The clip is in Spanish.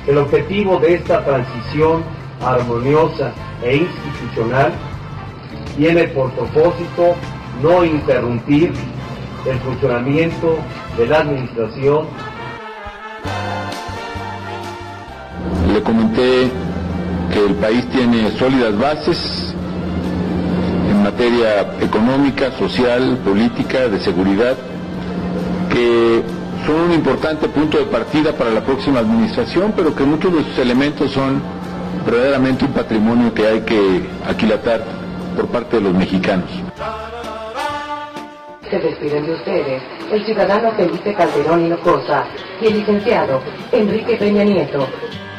El objetivo de esta transición armoniosa e institucional tiene por propósito no interrumpir el funcionamiento de la administración. Le comenté que el país tiene sólidas bases en materia económica, social, política, de seguridad, que son un importante punto de partida para la próxima administración, pero que muchos de sus elementos son verdaderamente un patrimonio que hay que aquilatar por parte de los mexicanos. Se despiden de ustedes el ciudadano Felipe Calderón Hinojosa y el licenciado Enrique Peña Nieto.